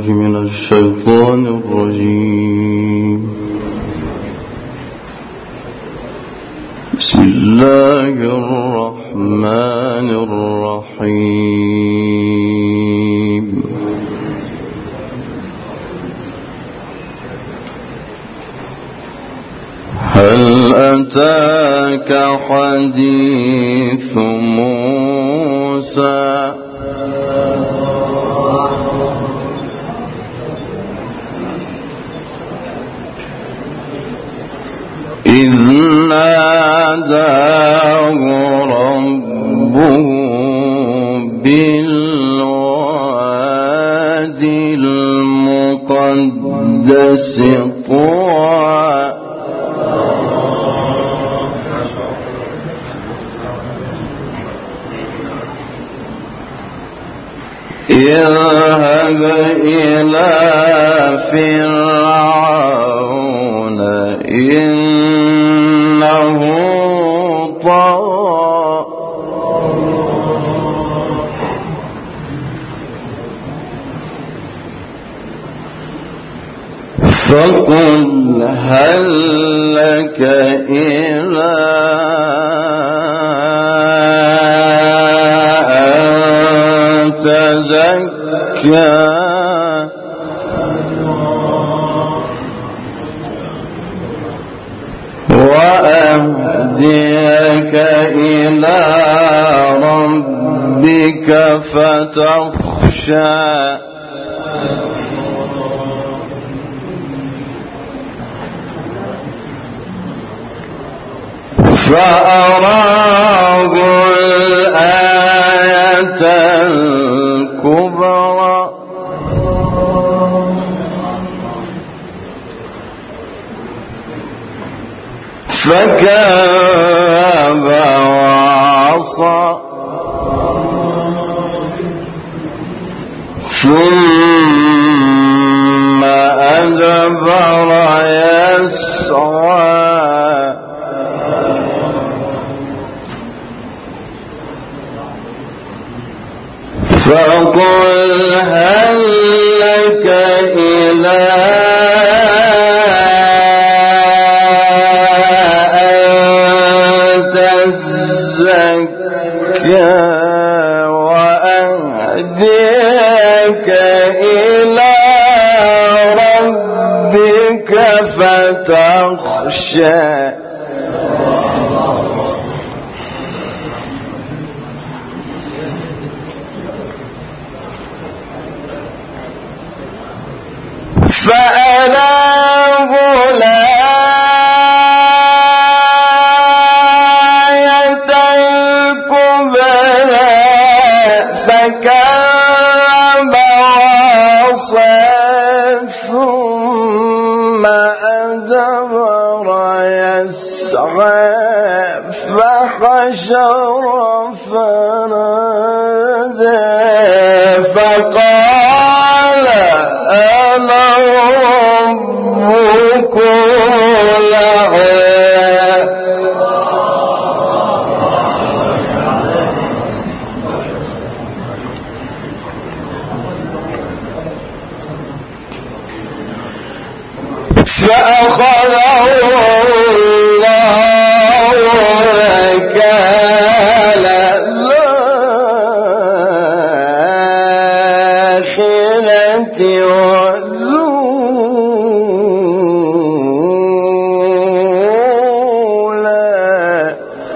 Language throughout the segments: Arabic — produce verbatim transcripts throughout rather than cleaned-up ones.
من الشيطان الرجيم. بسم الله الرحمن الرحيم. هل أتاك حديث موسى إذ ناداه ربه بالوادي المقدس طوى اذهب إلى فرعون إنه طغى فقل هل لك إلى أن تزكى وأهديك إلى ربك فتخشى فأراه الآية الكبرى فكذب وعصى ثم أدبر يسعى فقل هل لك إلى وأهديك إلى ربك فتخشى فأراه الآية الكبرى فكذب وعصى ثم أدبر يسعى فحشر فنادى فقال أنا ربكم الأعلى فأخذه الله نكال الآخرة والأولى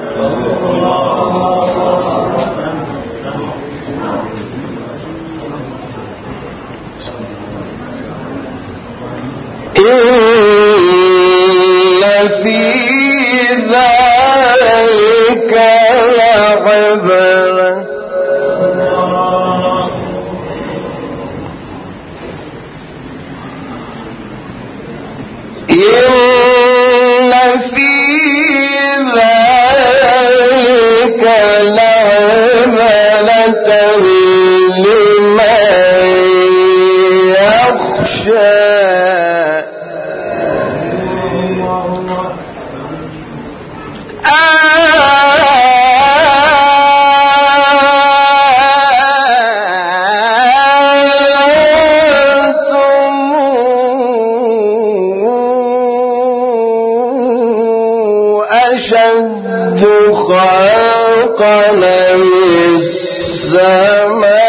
إن في ذلك لعبرة إن في ذلك لعبرة لمن يخشى خلقا من السماء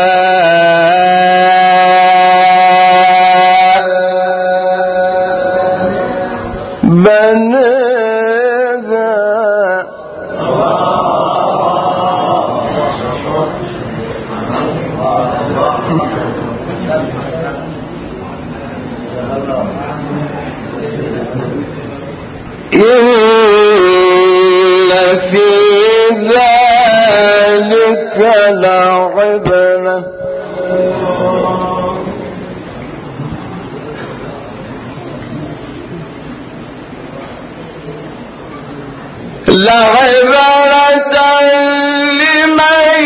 إن في ذلك لعبرة لعبرة لمن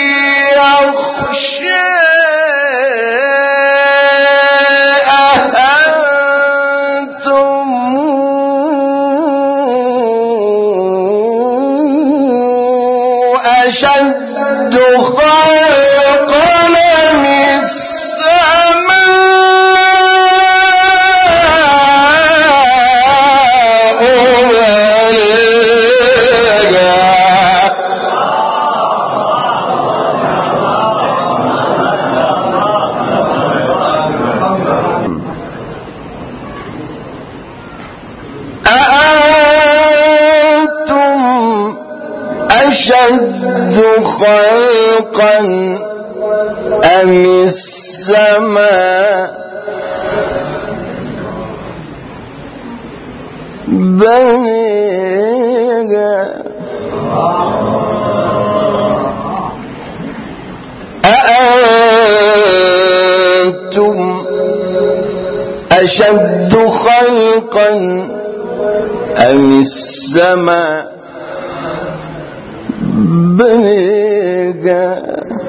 يخشى أشد خلقا من السماء أأنتم أشد خلقا أم السماء بنيها أأنتم أشد خلقا أم السماء بنيها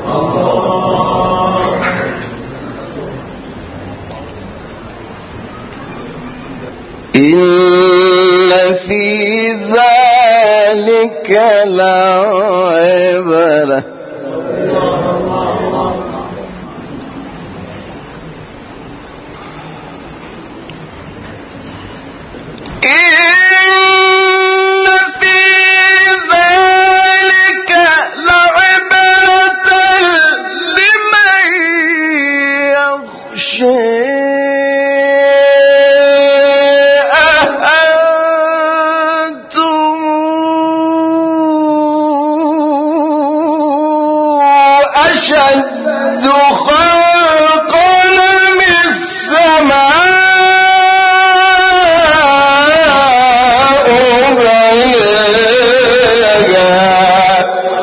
إن في ذلك لعبرة أشد خلقا من السماء بنيها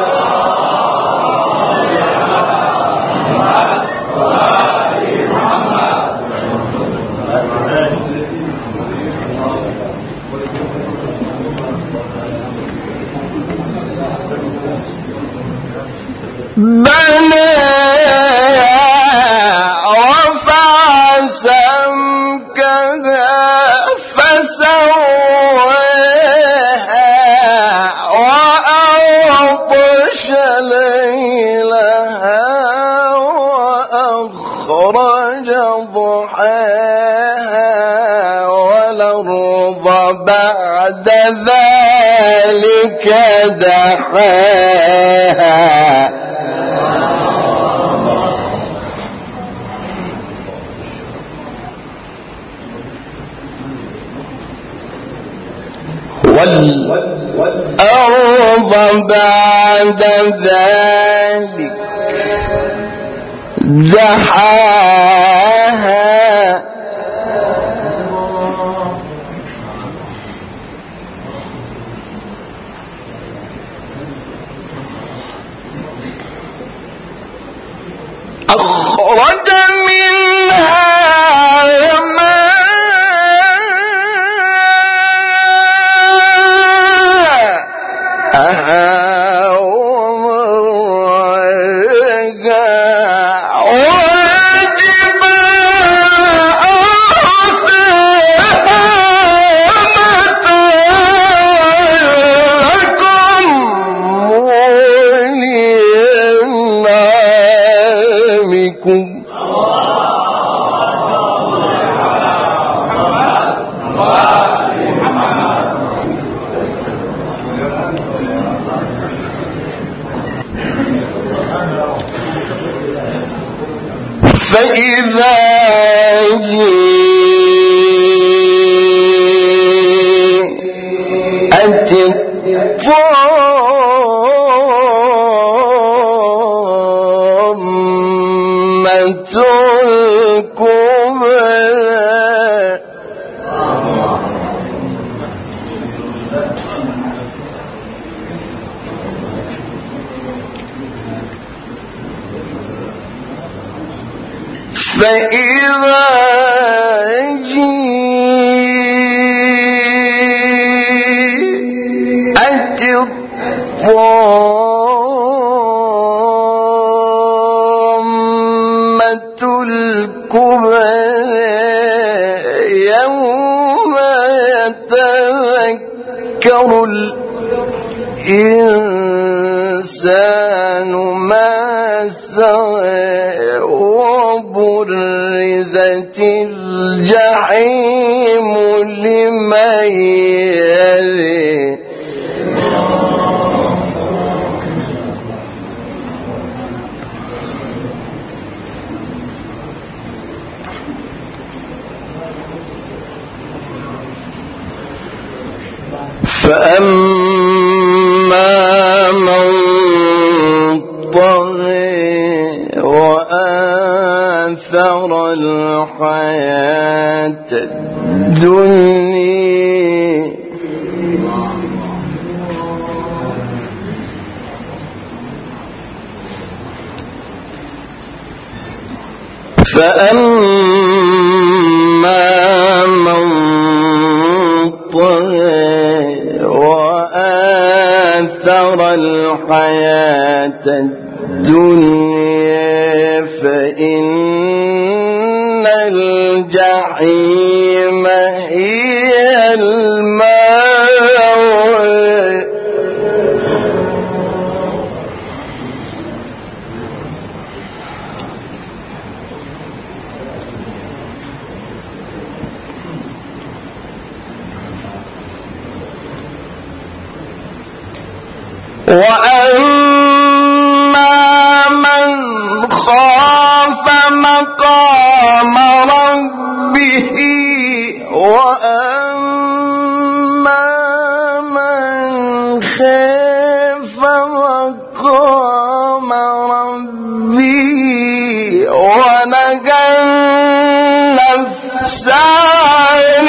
رفع سمكها فسواها وأغطش ليلها وأخرج ضحاها والأرض بعد ذلك دحاها والأرض بعد ذلك دحاها أخرج منها والجبال فإذا جاءت الطامة الكبرى فإذا جاءت الطامة الكبرى يوم يتذكر الإنسان ما سعى وبرزت الجحيم لمن يرى فأما من طغى وآثر الحياة الدنيا فأما من طغى وآثر الحياة الدنيا فإن الجحيم هي المأوى وأما من خاف مقام ربه وأما من خاف مقام ربه ونهى النفس عن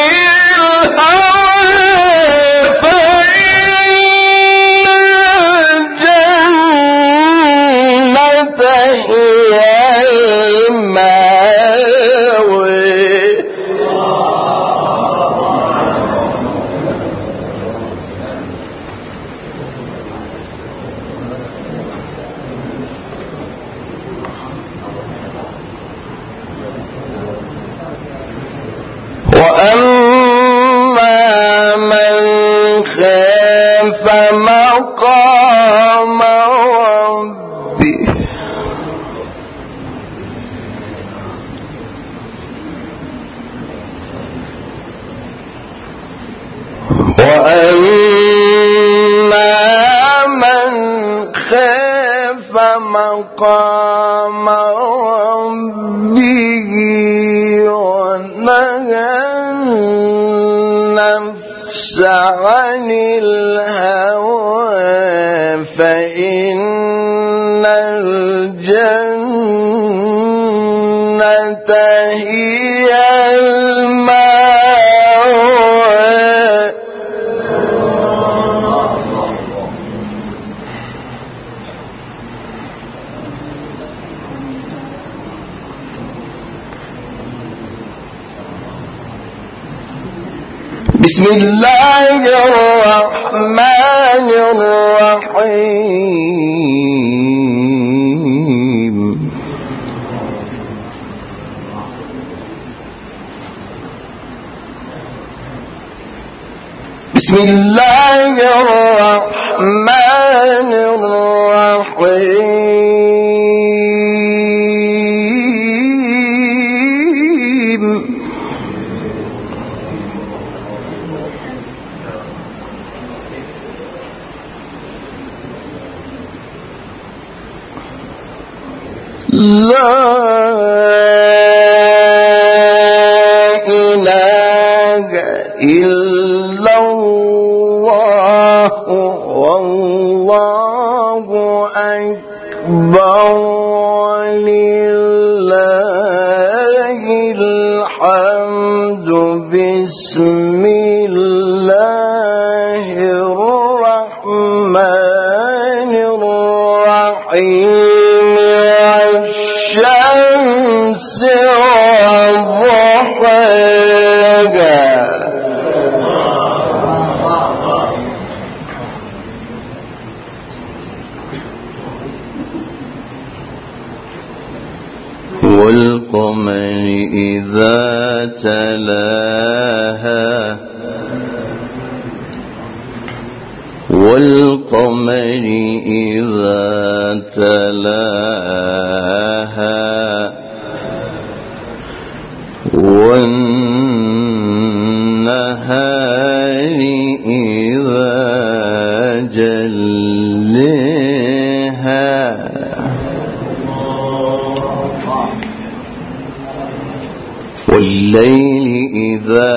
وأما من خاف مقام ربه وأما من خاف مقام ربه ونهى النفس عن الهوى فإن الجنة هي المأوى بسم الله الرحمن الرحيم بسم الله الرحمن الرحيم لا الحمد بسم الله الرحمن الرحيم والشمس وضحاها والقمر إذا تلاها والقمر إذا تلاها والنهار إذا جلها والليل إذا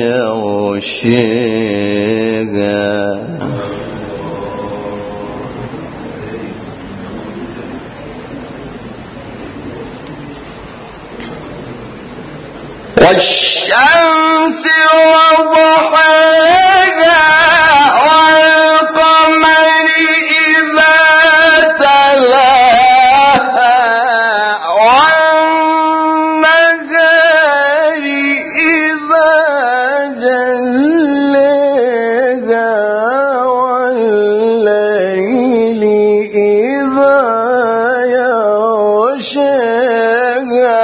يغشاها والشمس وضحاها والقمر إذا تلاها والنهار إذا جلاها والليل إذا يغشاها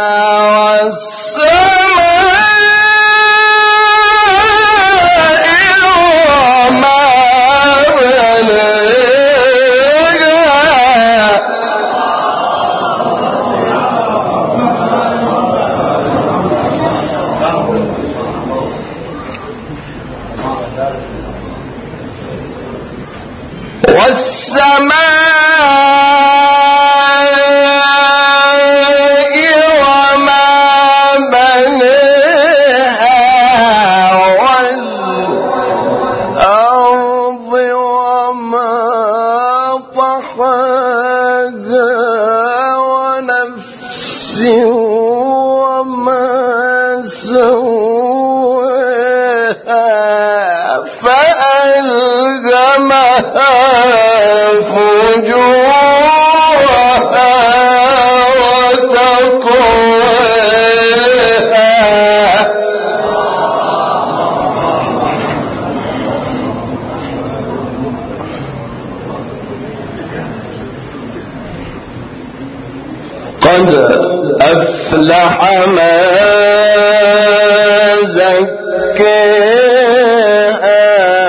والسماء وما بناها والأرض وما طحاها ونفس وما سواها فألهمها فجورها وتقواها قد أفلح من زكاها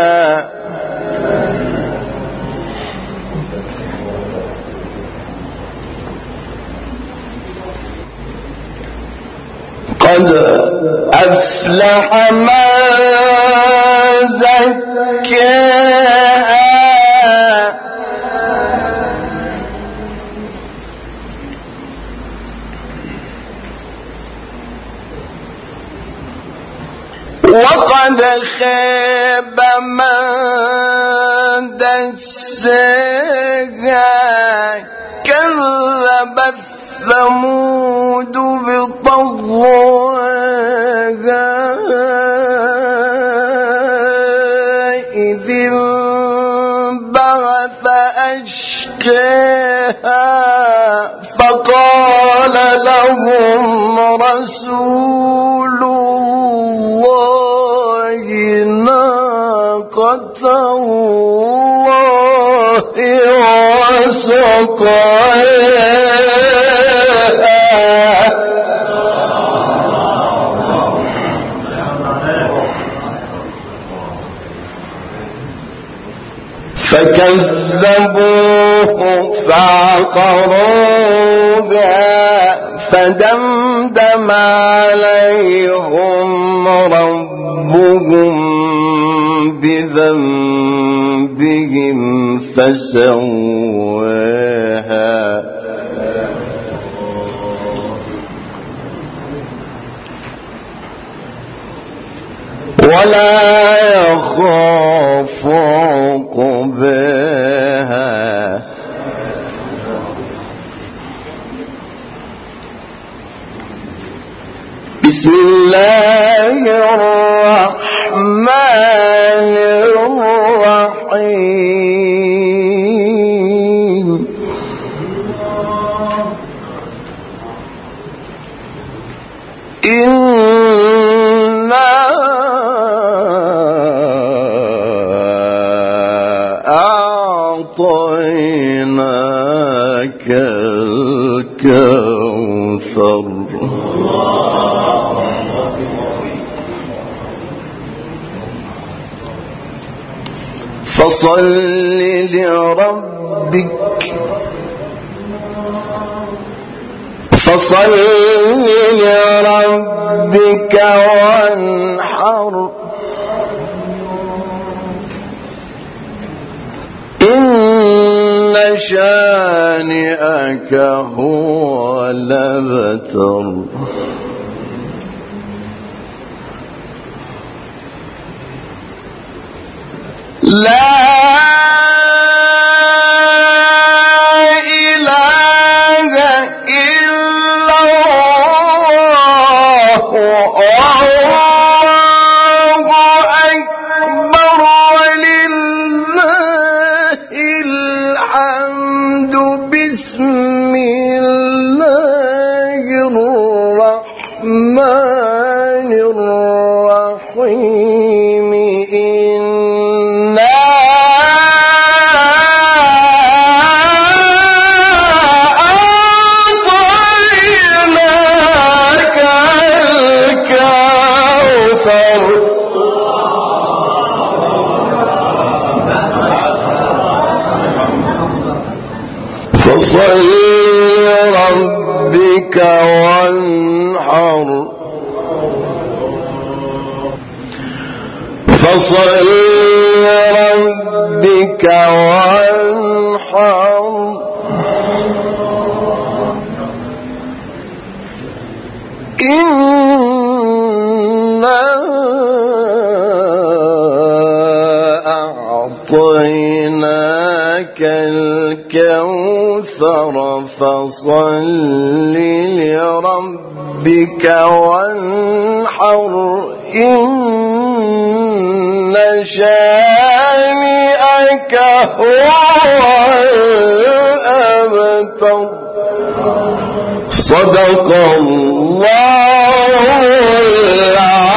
قد أفلح من زكاها وقد خاب من دساها كذبت ثمود بطغواها إذ انبعث أشقاها فقال لهم رسول الله ناقة الله وسقاها فكذبوه فعقروها فدمدم عليهم ربهم بذنبهم فسواها ولا يخاف عقباها بسم الله الرحمن الرحيم إنا أعطيناك الكوثر فصل لربك فصل لربك وانحر إن شانئك هو الأبتر لا إله إلا الله الله أكبر ولله الحمد بسم الله الرحمن الرحيم فصل لربك وانحر فصل لربك وانحر إنا أعطيناك الكوثر فصل لربك وانحر إن شانئك هو الأبتر صدق الله العظيم.